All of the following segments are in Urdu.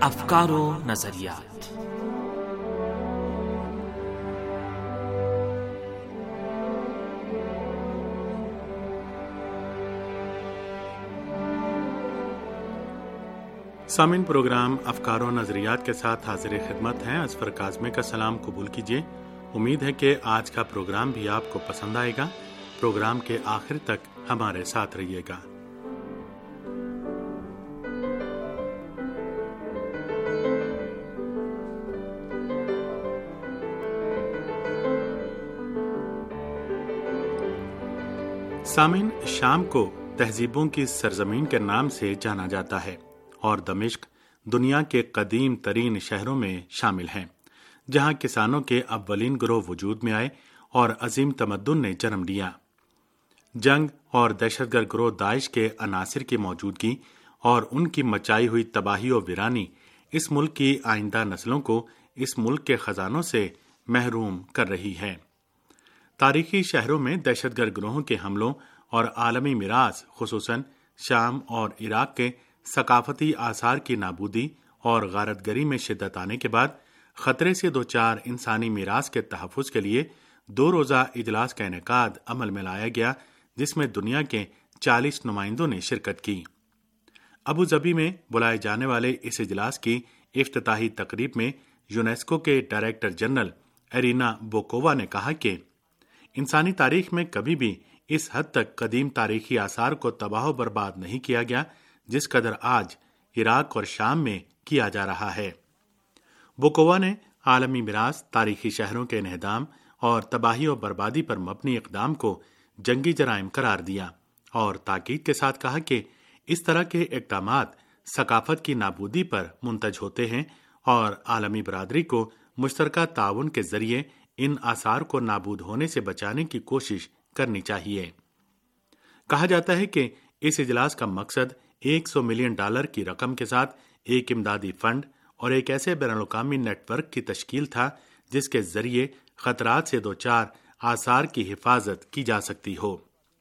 افکار و نظریات. سامعین، پروگرام افکار و نظریات کے ساتھ حاضر خدمت ہیں. اظفر کاظمی کا سلام قبول کیجیے. امید ہے کہ آج کا پروگرام بھی آپ کو پسند آئے گا. پروگرام کے آخر تک ہمارے ساتھ رہیے گا. سامعین، شام کو تہذیبوں کی سرزمین کے نام سے جانا جاتا ہے اور دمشق دنیا کے قدیم ترین شہروں میں شامل ہیں، جہاں کسانوں کے اولین گروہ وجود میں آئے اور عظیم تمدن نے جنم لیا. جنگ اور دہشت گرد گروہ داعش کے عناصر کی موجودگی اور ان کی مچائی ہوئی تباہی و ویرانی اس ملک کی آئندہ نسلوں کو اس ملک کے خزانوں سے محروم کر رہی ہے. تاریخی شہروں میں دہشت گرد گروہوں کے حملوں اور عالمی میراث، خصوصاً شام اور عراق کے ثقافتی آثار کی نابودی اور غارت گری میں شدت آنے کے بعد خطرے سے دوچار انسانی میراث کے تحفظ کے لیے 2 روزہ اجلاس کا انعقاد عمل میں لایا گیا، جس میں دنیا کے 40 نمائندوں نے شرکت کی. ابوظبی میں بلائے جانے والے اس اجلاس کی افتتاحی تقریب میں یونیسکو کے ڈائریکٹر جنرل ارینا بوکووا نے کہا کہ انسانی تاریخ میں کبھی بھی اس حد تک قدیم تاریخی آثار کو تباہ و برباد نہیں کیا گیا جس قدر آج عراق اور شام میں کیا جا رہا ہے. بوکووا نے عالمی میراث، تاریخی شہروں کے انہدام اور تباہی و بربادی پر مبنی اقدام کو جنگی جرائم قرار دیا اور تاکید کے ساتھ کہا کہ اس طرح کے اقدامات ثقافت کی نابودی پر منتج ہوتے ہیں اور عالمی برادری کو مشترکہ تعاون کے ذریعے ان آثار کو نابود ہونے سے بچانے کی کوشش کرنی چاہیے. کہا جاتا ہے کہ اس اجلاس کا مقصد $100 ملین کی رقم کے ساتھ ایک امدادی فنڈ اور ایک ایسے بین الاقوامی نیٹ ورک کی تشکیل تھا جس کے ذریعے خطرات سے دوچار آثار کی حفاظت کی جا سکتی ہو.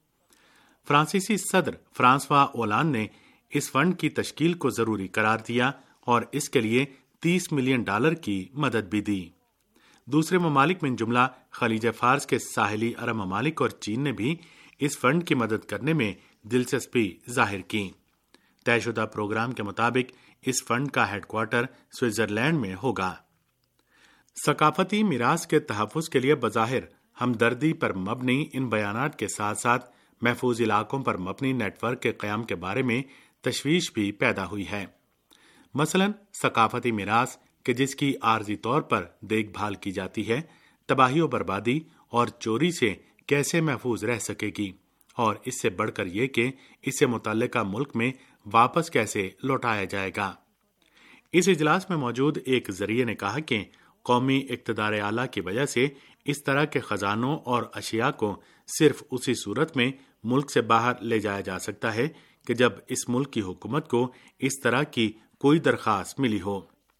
فرانسیسی صدر فرانسوا اولان نے اس فنڈ کی تشکیل کو ضروری قرار دیا اور اس کے لیے $30 ملین کی مدد بھی دی. دوسرے ممالک من جملہ خلیج فارس کے ساحلی عرب ممالک اور چین نے بھی اس فنڈ کی مدد کرنے میں دلچسپی ظاہر کی. طے شدہ پروگرام کے مطابق اس فنڈ کا ہیڈ کوارٹر سوئٹزرلینڈ میں ہوگا. ثقافتی میراث کے تحفظ کے لیے بظاہر ہمدردی پر مبنی ان بیانات کے ساتھ ساتھ محفوظ علاقوں پر مبنی نیٹ ورک کے قیام کے بارے میں تشویش بھی پیدا ہوئی ہے. مثلا ثقافتی میراث کہ جس کی عارضی طور پر دیکھ بھال کی جاتی ہے، تباہی و بربادی اور چوری سے کیسے محفوظ رہ سکے گی، اور اس سے بڑھ کر یہ کہ اسے متعلقہ ملک میں واپس کیسے لوٹایا جائے گا. اس اجلاس میں موجود ایک ذریعے نے کہا کہ قومی اقتدار اعلیٰ کی وجہ سے اس طرح کے خزانوں اور اشیاء کو صرف اسی صورت میں ملک سے باہر لے جایا جا سکتا ہے کہ جب اس ملک کی حکومت کو اس طرح کی کوئی درخواست ملی ہو.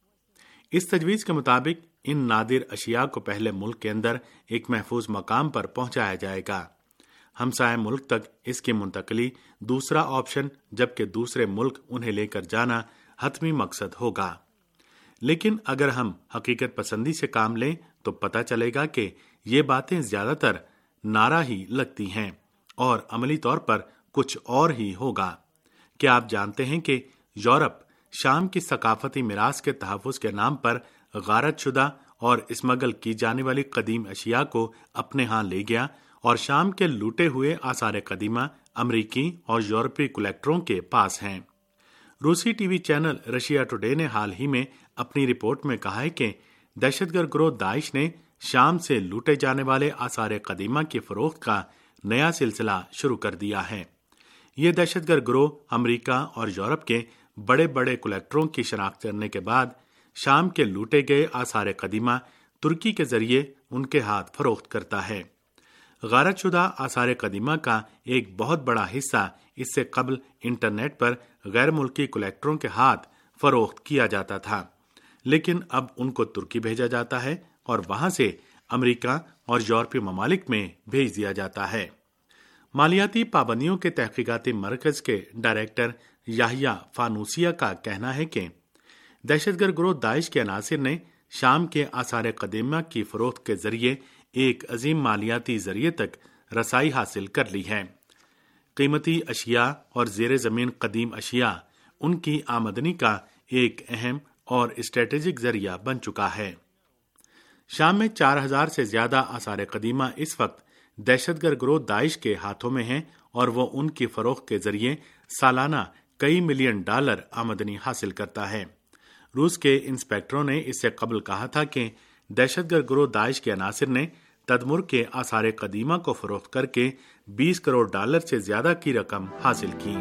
اس تجویز کے مطابق ان نادر اشیاء کو پہلے ملک کے اندر ایک محفوظ مقام پر پہنچایا جائے گا. ہمسائے ملک تک اس کی منتقلی دوسرا آپشن، جبکہ دوسرے ملک انہیں لے کر جانا حتمی مقصد ہوگا. لیکن اگر ہم حقیقت پسندی سے کام لیں تو پتہ چلے گا کہ یہ باتیں زیادہ تر نعرہ ہی لگتی ہیں اور عملی طور پر کچھ اور ہی ہوگا. کیا آپ جانتے ہیں کہ یورپ شام کی ثقافتی میراث کے تحفظ کے نام پر غارت شدہ اور اسمگل کی جانے والی قدیم اشیاء کو اپنے ہاں لے گیا اور شام کے لوٹے ہوئے آثار قدیمہ امریکی اور یورپی کلیکٹروں کے پاس ہیں. روسی T V channel Russia today نے حال ہی میں اپنی رپورٹ میں کہا ہے کہ دہشت گرد گروہ داعش نے شام سے لوٹے جانے والے آثار قدیمہ کی فروخت کا نیا سلسلہ شروع کر دیا ہے. یہ دہشت گرد گروہ امریکہ اور یورپ کے بڑے بڑے کلیکٹروں کی شناخت کرنے کے بعد شام کے لوٹے گئے آثار قدیمہ ترکی کے ذریعے ان کے ہاتھ فروخت کرتا ہے. غارت شدہ آثار قدیمہ کا ایک بہت بڑا حصہ اس سے قبل انٹرنیٹ پر غیر ملکی کلیکٹروں کے ہاتھ فروخت کیا جاتا تھا، لیکن اب ان کو ترکی بھیجا جاتا ہے اور وہاں سے امریکہ اور یورپی ممالک میں بھیج دیا جاتا ہے. مالیاتی پابندیوں کے تحقیقاتی مرکز کے ڈائریکٹر یحییٰ فانوسیہ کا کہنا ہے کہ دہشت گرد گروہ داعش کے عناصر نے شام کے آثار قدیمہ کی فروخت کے ذریعے ایک عظیم مالیاتی ذریعے تک رسائی حاصل کر لی ہے۔ قیمتی اشیاء اور زیر زمین قدیم اشیاء ان کی آمدنی کا ایک اہم اور اسٹریٹجک ذریعہ بن چکا ہے۔ شام میں 4000 سے زیادہ آثار قدیمہ اس وقت دہشت گرد گروہ داعش کے ہاتھوں میں ہیں اور وہ ان کی فروخت کے ذریعے سالانہ کئی ملین ڈالر آمدنی حاصل کرتا ہے۔ روس کے انسپیکٹروں نے اس سے قبل کہا تھا کہ دہشت گرد گروہ داعش کے عناصر نے تدمر کے آثار قدیمہ کو فروخت کر کے 20 کروڑ ڈالر سے زیادہ کی رقم حاصل کی۔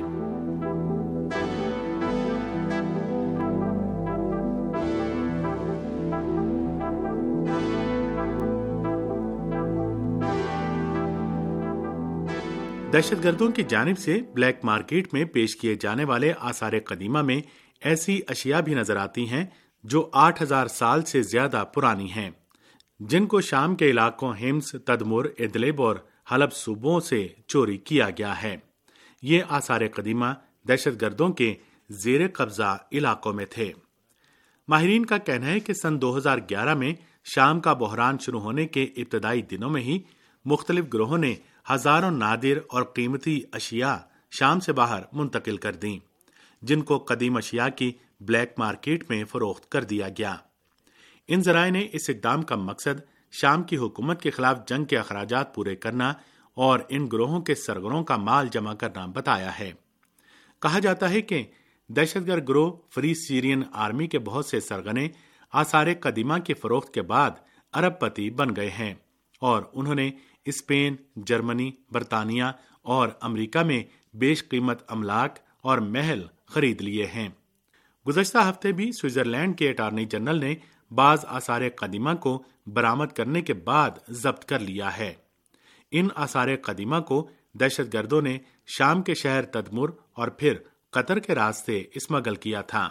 دہشت گردوں کی جانب سے بلیک مارکیٹ میں پیش کیے جانے والے آثار قدیمہ میں ایسی اشیاء بھی نظر آتی ہیں جو 8000 سال سے زیادہ پرانی ہیں، جن کو شام کے علاقوں حمص، تدمر، ادلب اور حلب صوبوں سے چوری کیا گیا ہے۔ یہ آثار قدیمہ دہشت گردوں کے زیر قبضہ علاقوں میں تھے۔ ماہرین کا کہنا ہے کہ سن 2011 میں شام کا بحران شروع ہونے کے ابتدائی دنوں میں ہی مختلف گروہوں نے ہزاروں نادر اور قیمتی اشیاء شام سے باہر منتقل کر دیں، جن کو قدیم اشیاء کی بلیک مارکیٹ میں فروخت کر دیا گیا۔ ان ذرائع نے اس اقدام کا مقصد شام کی حکومت کے خلاف جنگ کے اخراجات پورے کرنا اور ان گروہوں کے سرگروں کا مال جمع کرنا بتایا ہے۔ کہا جاتا ہے کہ دہشت گرد گروہ فری سیرین آرمی کے بہت سے سرگنے آثار قدیمہ کی فروخت کے بعد ارب پتی بن گئے ہیں اور انہوں نے اسپین، جرمنی، برطانیہ اور امریکہ میں بیش قیمت املاک اور محل خرید لیے ہیں۔ گزشتہ ہفتے بھی سوئٹزرلینڈ کے اٹارنی جنرل نے بعض آثار قدیمہ کو برآمد کرنے کے بعد ضبط کر لیا ہے۔ ان آثار قدیمہ کو دہشت گردوں نے شام کے شہر تدمر اور پھر قطر کے راستے اسمگل کیا تھا۔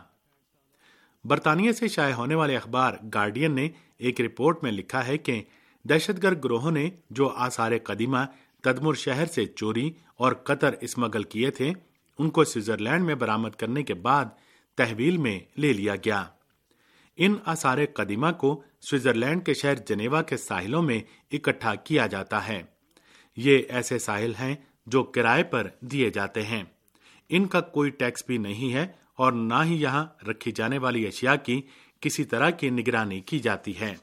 برطانیہ سے شائع ہونے والے اخبار گارڈین نے ایک رپورٹ میں لکھا ہے کہ دہشت گرد گروہوں نے جو آثار قدیمہ تدمر شہر سے چوری اور قطر اسمگل کیے تھے ان کو سوئٹزرلینڈ میں برآمد کرنے کے بعد تحویل میں لے لیا گیا۔ ان آثار قدیمہ کو سوئٹزرلینڈ کے شہر جنیوا کے ساحلوں میں اکٹھا کیا جاتا ہے۔ یہ ایسے ساحل ہیں جو کرائے پر دیے جاتے ہیں۔ ان کا کوئی ٹیکس بھی نہیں ہے اور نہ ہی یہاں رکھی جانے والی اشیاء کی کسی طرح کی نگرانی کی جاتی ہے۔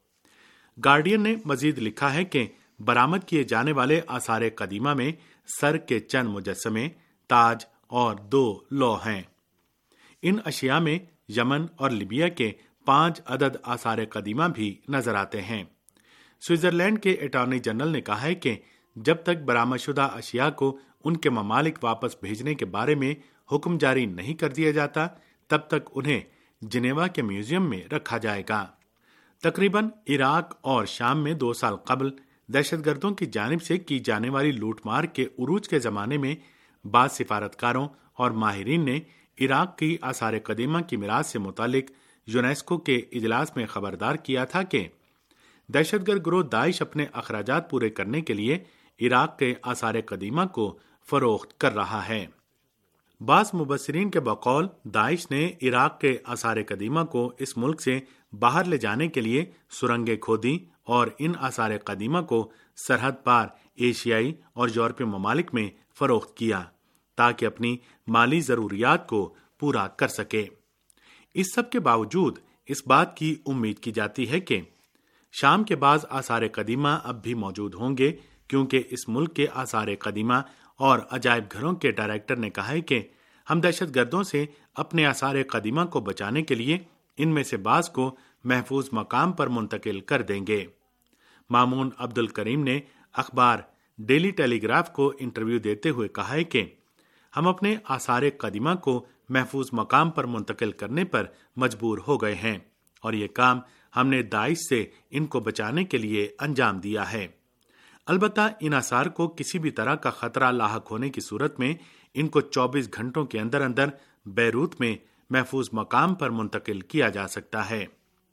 گارڈین نے مزید لکھا ہے کہ برآمد کیے جانے والے آثار قدیمہ میں سر کے چند مجسمے، تاج اور 2 لوح ہیں۔ ان اشیاء میں یمن اور لیبیا کے 5 عدد آثار قدیمہ بھی نظر آتے ہیں۔ سوئٹزرلینڈ کے اٹارنی جنرل نے کہا ہے کہ جب تک برآمد شدہ اشیاء کو ان کے ممالک واپس بھیجنے کے بارے میں حکم جاری نہیں کر دیا جاتا تب تک انہیں جنیوا کے میوزیم میں رکھا جائے گا۔ تقریباً عراق اور شام میں 2 سال قبل دہشت گردوں کی جانب سے کی جانے والی لوٹ مار کے عروج کے زمانے میں بعض سفارتکاروں اور ماہرین نے عراق کی آثار قدیمہ کی میراث سے متعلق یونیسکو کے اجلاس میں خبردار کیا تھا کہ دہشت گرد گروہ داعش اپنے اخراجات پورے کرنے کے لیے عراق کے آثار قدیمہ کو فروخت کر رہا ہے۔ بعض مبصرین کے بقول داعش نے عراق کے آثار قدیمہ کو اس ملک سے باہر لے جانے کے لیے سرنگیں کھودی اور ان آثار قدیمہ کو سرحد پار ایشیائی اور یورپی ممالک میں فروخت کیا تاکہ اپنی مالی ضروریات کو پورا کر سکے۔ اس سب کے باوجود اس بات کی امید کی جاتی ہے کہ شام کے بعض آثار قدیمہ اب بھی موجود ہوں گے، کیونکہ اس ملک کے آثار قدیمہ اور عجائب گھروں کے ڈائریکٹر نے کہا ہے کہ ہم دہشت گردوں سے اپنے آثار قدیمہ کو بچانے کے لیے ان میں سے بعض کو محفوظ مقام پر منتقل کر دیں گے۔ مامون عبد الکریم نے اخبار ڈیلی ٹیلی گراف کو انٹرویو دیتے ہوئے کہا ہے کہ ہم اپنے آثار قدیمہ کو محفوظ مقام پر منتقل کرنے پر مجبور ہو گئے ہیں اور یہ کام ہم نے داعش سے ان کو بچانے کے لیے انجام دیا ہے۔ البتہ ان آثار کو کسی بھی طرح کا خطرہ لاحق ہونے کی صورت میں ان کو 24 گھنٹوں کے اندر اندر بیروت میں محفوظ مقام پر منتقل کیا جا سکتا ہے۔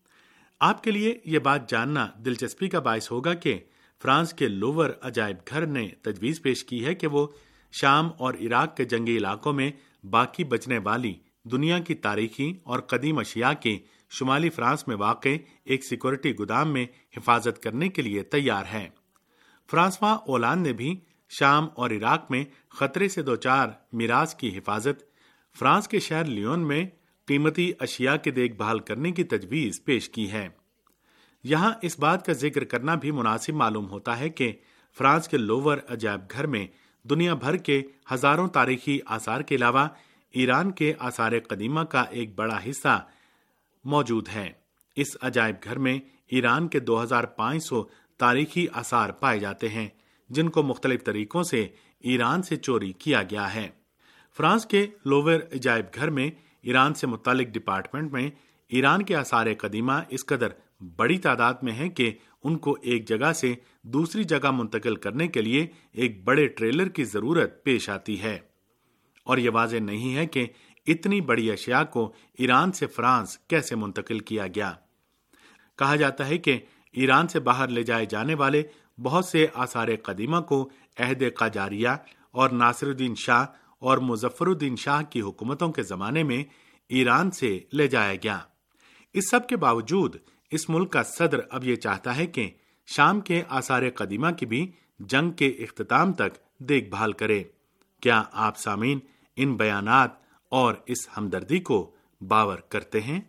آپ کے لیے یہ بات جاننا دلچسپی کا باعث ہوگا کہ فرانس کے لوور عجائب گھر نے تجویز پیش کی ہے کہ وہ شام اور عراق کے جنگی علاقوں میں باقی بچنے والی دنیا کی تاریخی اور قدیم اشیاء کی شمالی فرانس میں واقع ایک سیکورٹی گودام میں حفاظت کرنے کے لیے تیار ہے۔ فرانسوا اولان نے بھی شام اور عراق میں خطرے سے دوچار میراث کی حفاظت، فرانس کے شہر لیون میں قیمتی اشیاء کی دیکھ بھال کرنے کی تجویز پیش کی ہے۔ یہاں اس بات کا ذکر کرنا بھی مناسب معلوم ہوتا ہے کہ فرانس کے لوور عجائب گھر میں دنیا بھر کے ہزاروں تاریخی آثار کے علاوہ ایران کے آثار قدیمہ کا ایک بڑا حصہ موجود ہے۔ اس عجائب گھر میں ایران کے 2500 تاریخی آثار پائے جاتے ہیں، جن کو مختلف طریقوں سے ایران سے چوری کیا گیا ہے۔ فرانس کے لوور عجائب گھر میں ایران سے متعلق ڈپارٹمنٹ میں ایران کے آثار قدیمہ اس قدر بڑی تعداد میں ہیں کہ ان کو ایک جگہ سے دوسری جگہ منتقل کرنے کے لیے ایک بڑے ٹریلر کی ضرورت پیش آتی ہے، اور یہ واضح نہیں ہے کہ اتنی بڑی اشیاء کو ایران سے فرانس کیسے منتقل کیا گیا۔ کہا جاتا ہے کہ ایران سے باہر لے جائے جانے والے بہت سے آثار قدیمہ کو عہد قاجاریہ اور ناصر الدین شاہ اور مظفر الدین شاہ کی حکومتوں کے زمانے میں ایران سے لے جایا گیا۔ اس سب کے باوجود اس ملک کا صدر اب یہ چاہتا ہے کہ شام کے آثار قدیمہ کی بھی جنگ کے اختتام تک دیکھ بھال کرے۔ کیا آپ سامعین ان بیانات اور اس ہمدردی کو باور کرتے ہیں؟